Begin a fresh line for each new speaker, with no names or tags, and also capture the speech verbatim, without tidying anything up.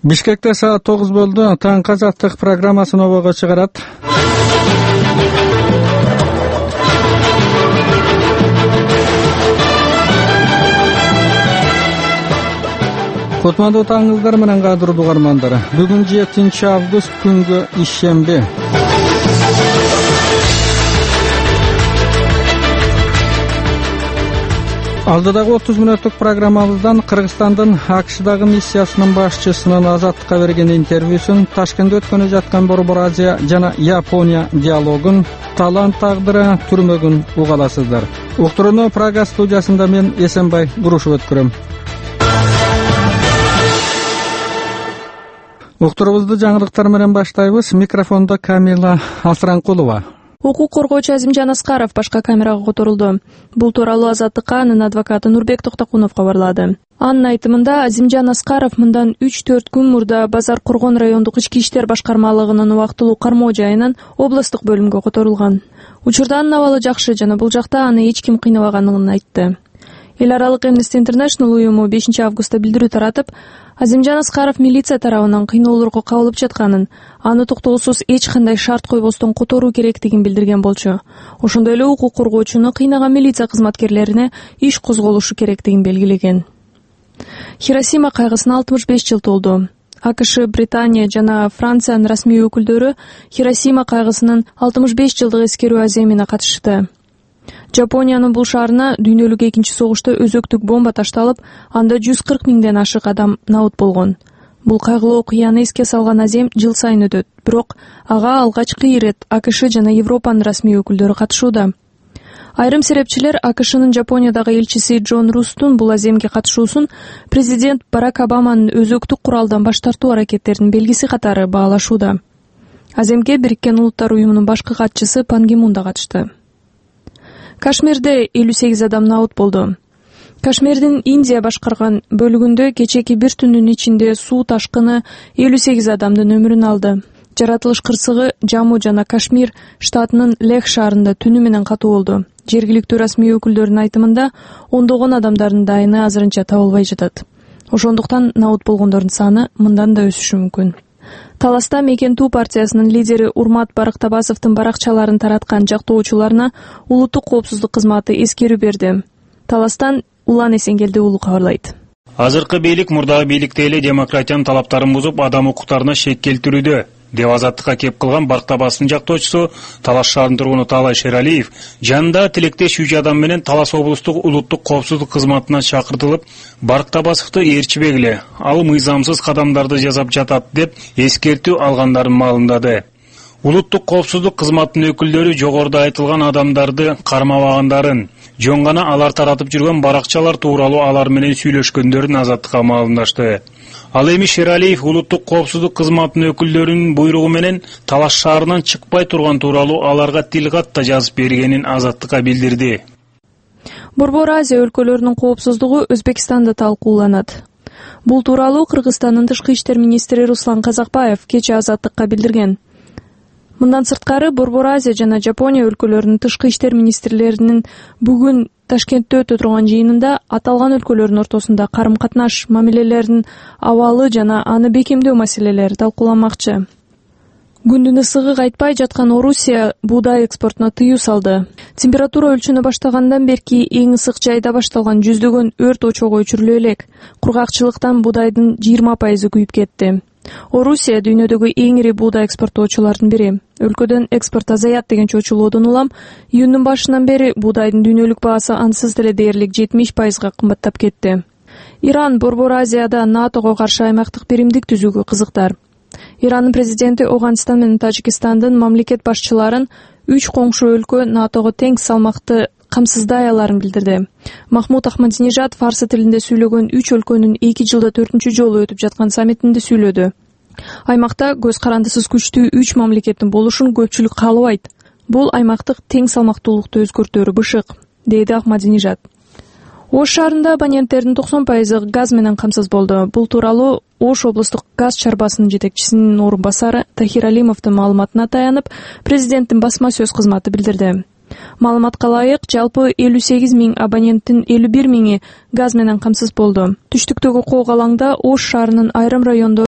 Бишкекте саат тогуз болду. Таңкы азаттык программасын обого чыгарат. Кутмандуу таңыңыздар менен кадырлуу угармандар. Бүгүн жетинчи август күнгө ишемби. Алдыдагы отуз мүнөттүк программабыздан Кыргызстандын АКШдагы миссиясынын башчысынын Азаттыкка берген интервьюсун, Ташкентте өткөнү жаткан Борбор Азия жана Япония диалогун, талант тагдыры түрмөгүн уга аласыздар. Уктурууну Прага студиясында мен Эсенбай Грушев өткөрөм. Уктуруубузду жаңылыктар менен баштайбыз. Микрофондо Камила Асранкулова.
Укук коргоочу Азимжан Аскаров башка камерага которулду. Бул тууралуу Азаттыкка анын адвокаты Нурбек Токтокунов кабарлады. Анын айтымында, Азимжан Аскаров мындан үч төрт күн мурда Базар Коргон райондук ички иштер башкармалыгынын убактылуу кармоо жайынан облустук бөлүмгө которулган. Учурда анын абалы жакшы жана бул жакта аны эч ким кыйнабаганын айтты. Эл аралык Amnesty International уюму бешинчи августта билдирүү таратып, Азимжан Аскаров милиция тарабынан кыйноолорго кабылып жатканын, аны токтоосуз эч кандай шарт койбостон которуу керектигин билдирген болчу. Ошондой эле укук коргоочуну кыйнаган милиция кызматкерлерине иш козголушу керектигин белгилеген. Хиросима кайгысына алтымыш беш жыл толду. АКШ, Британия жана Франциянын расмий өкүлдөрү Хиросима кайгысынын алтымыш беш жылдык эскерүү аземине катышты. Жапониянын бул шаарына дүйнөлүк экинчи согушта өзөктүк бомба ташталып, анда жүз кырк миңден ашык адам набыт болгон. Бул кайгылуу окуяны эске салган азем жыл сайын өтөт, бирок ага алгачкы ирет АКШ жана Европанын расмий өкүлдөрү катышууда. Айрым серепчилер АКШнын Жапониядагы элчиси Джон Рустун бул аземге катышуусун президент Барак Обаманын өзөктүк куралдан баш тартуу аракеттеринин белгиси катары баалашууда. Аземге Бириккен Улуттар уюмунун башкы катчысы Пан Ги Мун да катышты. Кашмирде элүү сегиз адам набыт болду. Кашмирдин Индия башкарган бөлүгүндө кечеки бир түндүн ичинде суу ташкыны элүү сегиз адамдын өмүрүн алды. Жаратылыш кырсыгы Жаму жана Кашмир штатынын Лех шаарында түнү менен катуу болду. Жергиликтүү расмий өкүлдөрдүн айтымында, ондогон адамдардын дайыны азырынча табылбай жатат. Ошондуктан набыт болгондордун саны мындан да өсүшү мүмкүн. Таласта Мекентүү партиясынын лидери Урмат Барактабасовдун баракчаларын тараткан жактоочуларына улуттук коопсуздук кызматы эскерүү берди. Таластан Улан Эсенгелди уулу кабарлайт.
Азыркы бийлик мурдагы бийликте эле демократиянын талаптарын бузуп, адам укуктарына шек келтирүүдө, деп Азаттыкка кеп кылган Барактабасовдун жактоочусу Талас шаарынын тургуну Таалай Шералиев жанында тилектеш үч адам менен Талас облустук улуттук коопсуздук кызматына чакыртылып, Барактабасовду ээрчибегиле, ал мыйзамсыз кадамдарды жасап жатат деп эскертүү алгандарын маалымдады. Улуттук коопсуздук кызматынын өкүлдөрү жогоруда айтылган адамдарды кармабагандарын, жөн гана алар таратып жүргөн баракчалар тууралуу алар менен сүйлөшкөндөрүн Азаттыкка маалымдашты. Ал эми Шералиев улуттук коопсуздук кызматынын өкүлдөрүнүн буйругу менен Талаш шаарынан чыкпай турган тууралуу аларга тилкат да жазып бергенин Азаттыкка билдирди.
Борбор Азия өлкөлөрүнүн коопсуздугу Өзбекстанда талкууланат. Бул тууралуу Кыргызстандын тышкы иштер министри Руслан Казакбаев кечээ Азаттыкка билдирген. Мындан сырткары Борбор Азия жана Жапония өлкөлөрүнүн тышкы иштер министрлеринин бүгүн Ташкентте өтө турган жыйынында аталган өлкөлөрдүн ортосунда карым-катнаш мамилелеринин абалы жана аны бекемдөө маселелери талкууланмакчы. Күндүн ысыгы кайтпай жаткан Орусия буудай экспортуна тыюу салды. Температура өлчөнө баштагандан берки эң ысык жайда башталган жүздөгөн өрт очогу өчүрүлө элек. Кургакчылыктан буудайдын жыйырма пайызы күйүп кетти. Орусия дүйнөдөгү эң ири буудай экспорттоочулардын бири. Өлкөдөн экспорт азаят деген чочулоодон улам, июндун башынан бери буудайдын дүйнөлүк баасы ансыз деле дээрлик жетимиш пайызга кымбаттап кетти. Иран Борбор Азияда НАТОго каршы аймактык биримдик түзүүгө кызыктар. Ирандын президенти Оганстан менен Тажикстандын мамлекет башчыларын үч коңшу өлкө НАТОго тең салмакты камсыздай аларын билдирди. Махмуд Ахмадинежад фарсы тилинде сүйлөгөн үч өлкөнүн эки жылда төртүнчү жолу өтүп жаткан саммитинде сүйлөдү. Аймакта көз карандысыз күчтүү үч мамлекеттин болушун көпчүлүк каалабайт. Бул аймактык тең салмактуулукту өзгөртөөрү бышык, деди Ахмадинежад. Ош шаарында абоненттердин токсон пайызы газ менен камсыз болду. Бул тууралуу Ош облустук газ чарбасынын жетекчисинин орун басары Тахир Алимовдун маалыматына таянып, президенттин басма сөз кызматы билдирди. Маалыматка ылайык, жалпы элүү сегиз миң абоненттин элүү бир миңи газ менен камсыз болду. Түштүктөгү Коогалаңда Ош шаарынын айрым райондору